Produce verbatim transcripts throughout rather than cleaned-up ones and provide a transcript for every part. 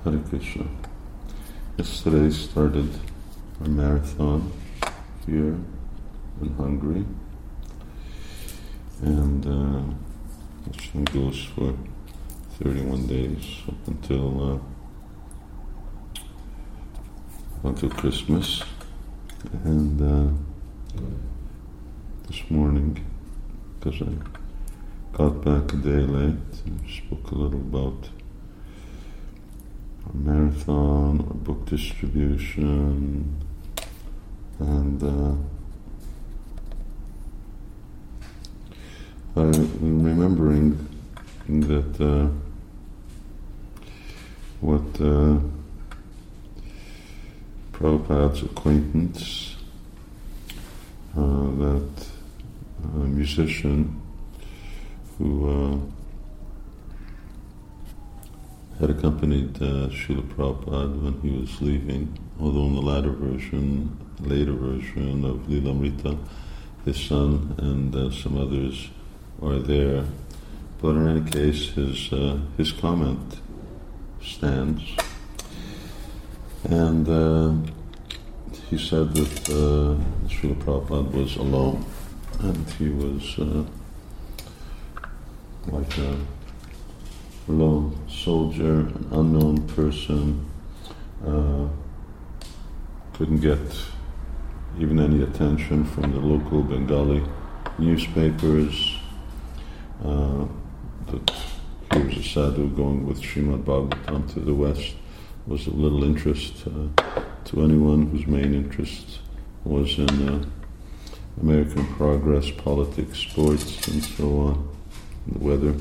Hare Krishna. Yesterday started a marathon here in Hungary, and uh, this thing goes for thirty-one days up until uh, until Christmas. And uh, this morning, because I got back a day late, I spoke a little about a marathon or book distribution, and uh, I'm remembering that uh, what uh, Prabhupada's acquaintance, uh, that uh, musician who uh, had accompanied uh, Srila Prabhupada when he was leaving, although in the latter version, later version of Lilamrita, his son and uh, some others are there. But in any case, his uh, his comment stands. And uh, he said that uh, Srila Prabhupada was alone, and he was uh, like a lone soldier, an unknown person, uh, couldn't get even any attention from the local Bengali newspapers. Uh, that he was a sadhu going with Srimad Bhagavatam to the West was of little interest uh, to anyone whose main interest was in uh, American progress, politics, sports, and so on, and the weather.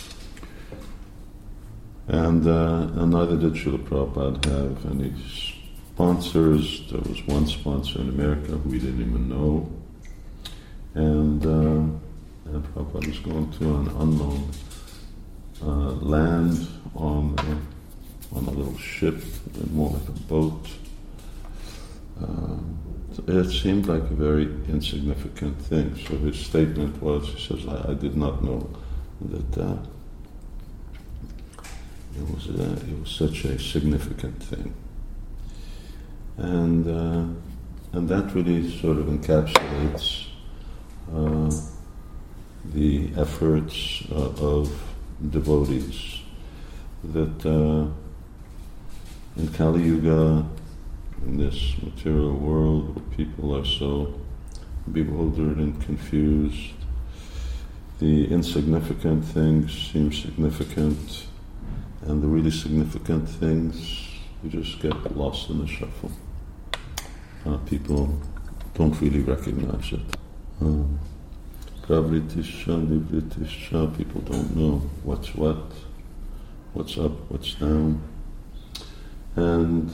And, uh, and neither did Srila Prabhupada have any sponsors. There was one sponsor in America who we didn't even know. And, uh, and Prabhupada was going to an unknown uh, land on a, on a little ship, more like a boat. Uh, it seemed like a very insignificant thing. So his statement was, he says, I, I did not know that uh, It was, a, it was such a significant thing. And uh, and that really sort of encapsulates uh, the efforts uh, of devotees. That uh, in Kali Yuga, in this material world where people are so bewildered and confused, the insignificant things seem significant, and the really significant things, you just get lost in the shuffle. Uh, people don't really recognize it. Pravritisha, nivritisha, people don't know what's what, what's up, what's down. And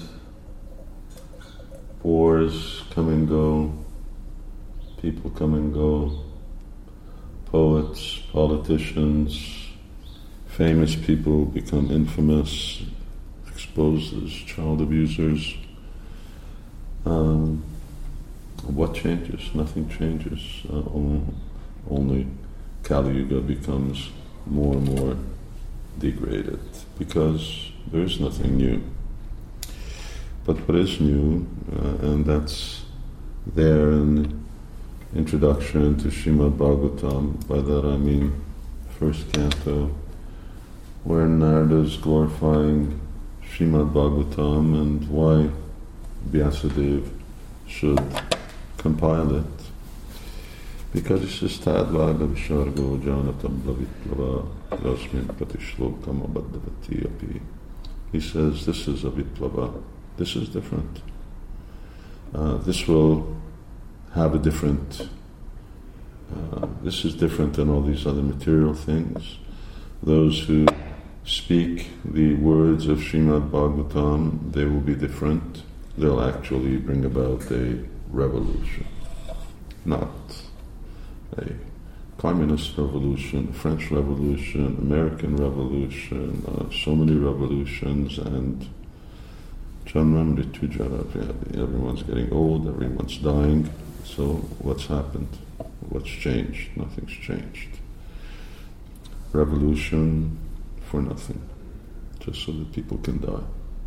wars come and go, people come and go, poets, politicians, famous people become infamous, exposed as child abusers. Um, what changes? Nothing changes. Uh, only Kali Yuga becomes more and more degraded because there is nothing new. But what is new, uh, and that's there in the introduction to Srimad Bhagavatam, by that I mean first canto, where Narada is glorifying Srimad Bhagavatam and why Vyasadeva should compile it. Because he says, Tadvaga Vishargo Janatam Blavitlava Rasmin Pratishlokam Abhaddhavati Api. He says, this is a Viplava. This is different. Uh, this will have a different, uh, this is different than all these other material things. Those who speak the words of Srimad Bhagavatam, they will be different. They'll actually bring about a revolution, not a communist revolution, French revolution, American revolution, uh, so many revolutions, and Janma Mrityu Jara Vyadi. Everyone's getting old, everyone's dying. So what's happened? What's changed? Nothing's changed. Revolution for nothing, just so that people can die.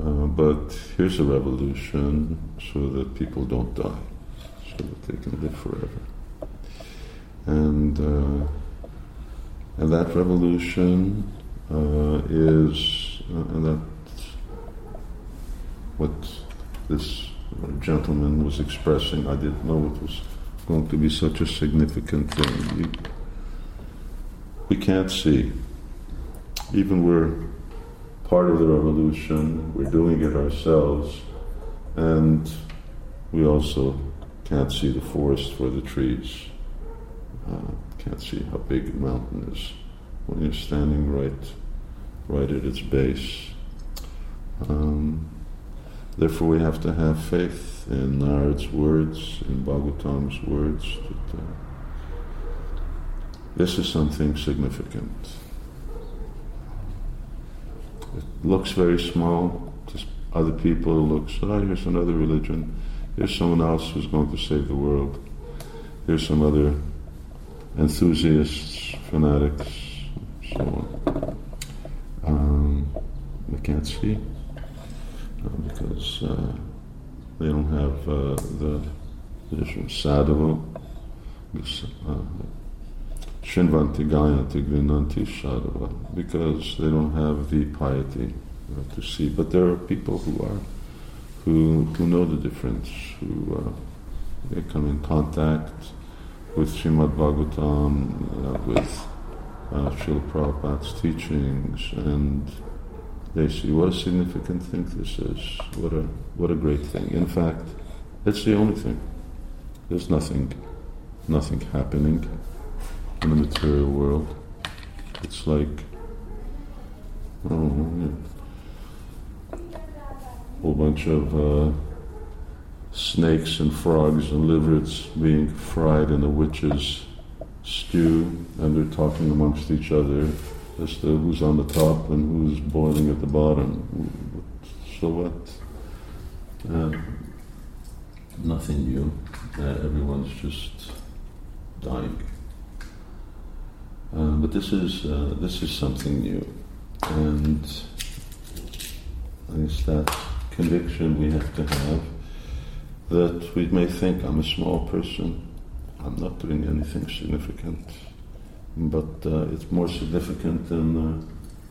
uh, but here's a revolution so that people don't die, so that they can live forever. And uh, and that revolution uh, is, uh, and that's what this gentleman was expressing. I didn't know it was going to be such a significant thing. We, we can't see. Even we're part of the revolution, we're doing it ourselves, and we also can't see the forest for the trees. Uh, can't see how big a mountain is when you're standing right, right at its base. Um, therefore, we have to have faith in Narad's words, in Bhagavatam's words. That, uh, this is something significant. It looks very small to other people. It looks, oh, here's another religion. Here's someone else who's going to save the world. Here's some other enthusiasts, fanatics, so on. Um, they can't see uh, because uh, they don't have uh, the tradition of sadhava. Shinvanti gayanti grinanti sadhava, because they don't have the piety uh, to see. But there are people who are, who who know the difference, who uh, they come in contact with Srimad Bhagavatam, uh, with uh, Srila Prabhupada's teachings, and they see what a significant thing this is, what a what a great thing. In fact, it's the only thing. There's nothing, nothing happening in the material world. It's like, oh, yeah, a whole bunch of uh, snakes and frogs and lizards being fried in a witch's stew, and they're talking amongst each other as to who's on the top and who's boiling at the bottom. So what? Uh, nothing new. Uh, everyone's just dying. Uh, but this is uh, this is something new, and it's that conviction we have to have that we may think, I'm a small person, I'm not doing anything significant, but uh, it's more significant than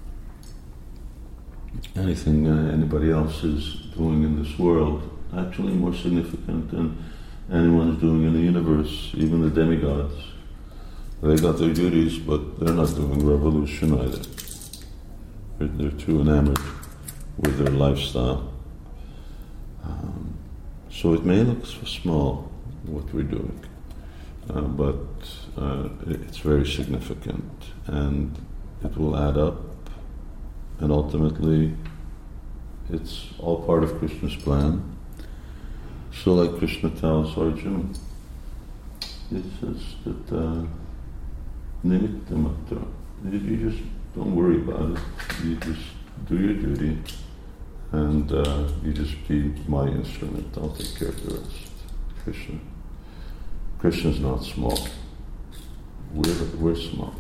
uh, anything uh, anybody else is doing in this world. Actually more significant than anyone is doing in the universe, even the demigods. They got their duties, but they're not doing revolution either. They're, they're too enamored with their lifestyle. Um, so it may look small, what we're doing, uh, but uh, it's very significant, and it will add up, and ultimately it's all part of Krishna's plan. So like Krishna tells Arjuna, it says that uh, Nimitta matra. You just don't worry about it. You just do your duty, and uh, you just be my instrument. I'll take care of the rest. Krishna. Krishna's not small. We're we're small.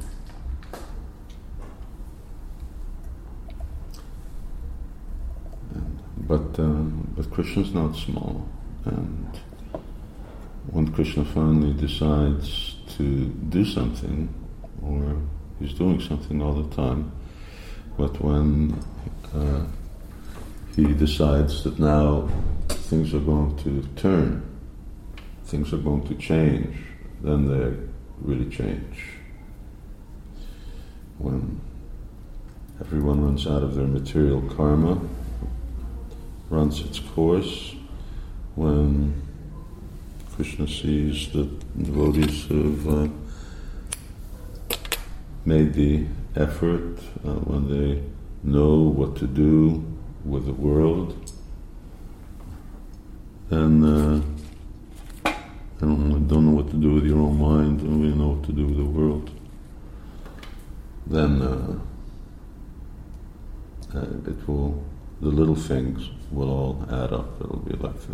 And, but um, but Krishna's not small, and when Krishna finally decides to do something, or he's doing something all the time, but when uh, he decides that now things are going to turn, things are going to change, then they really change. When everyone runs out of their material karma, runs its course, when Krishna sees that devotees have uh, made the effort, uh, when they know what to do with the world, and uh, I don't, don't know what to do with your own mind, don't really know what to do with the world, then uh, uh, it will, the little things will all add up. It'll be like the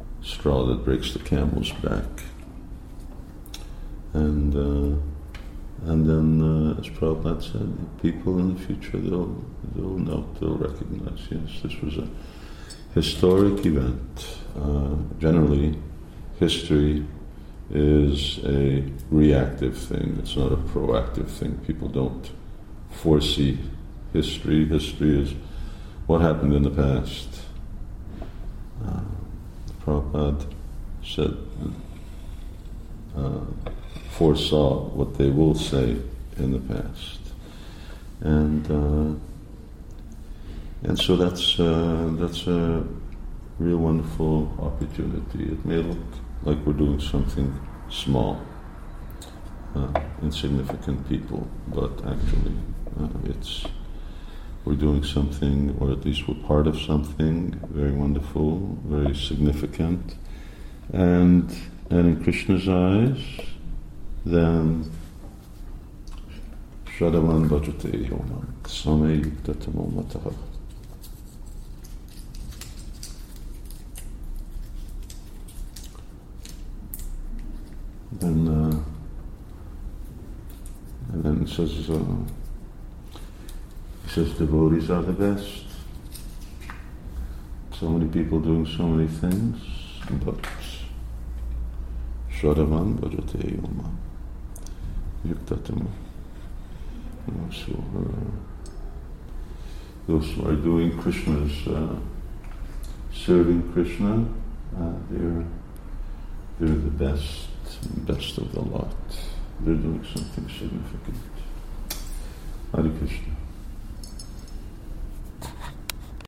straw that breaks the camel's back. And uh, And then, uh, as Prabhupada said, people in the future, they'll, they'll know, they'll recognize, yes, this was a historic event. Uh, generally, history is a reactive thing. It's not a proactive thing. People don't foresee history. History is what happened in the past. Uh, Prabhupada said, uh, foresaw what they will say in the past. And uh, and so that's uh, that's a real wonderful opportunity. It may look like we're doing something small, uh, insignificant people, but actually uh, it's we're doing something, or at least we're part of something very wonderful, very significant, and and in Krishna's eyes, then Shadavan Bhajate Yomam Same Yuktatamo Mataha. Then, uh, and then it says, uh, he says devotees are the best. So many people doing so many things, but Shadavan Bhajate Yomam Yuktatamo. So, uh, those who are doing Krishna's, uh, serving Krishna, uh, they're they're the best, best of the lot. They're doing something significant. Hare Krishna.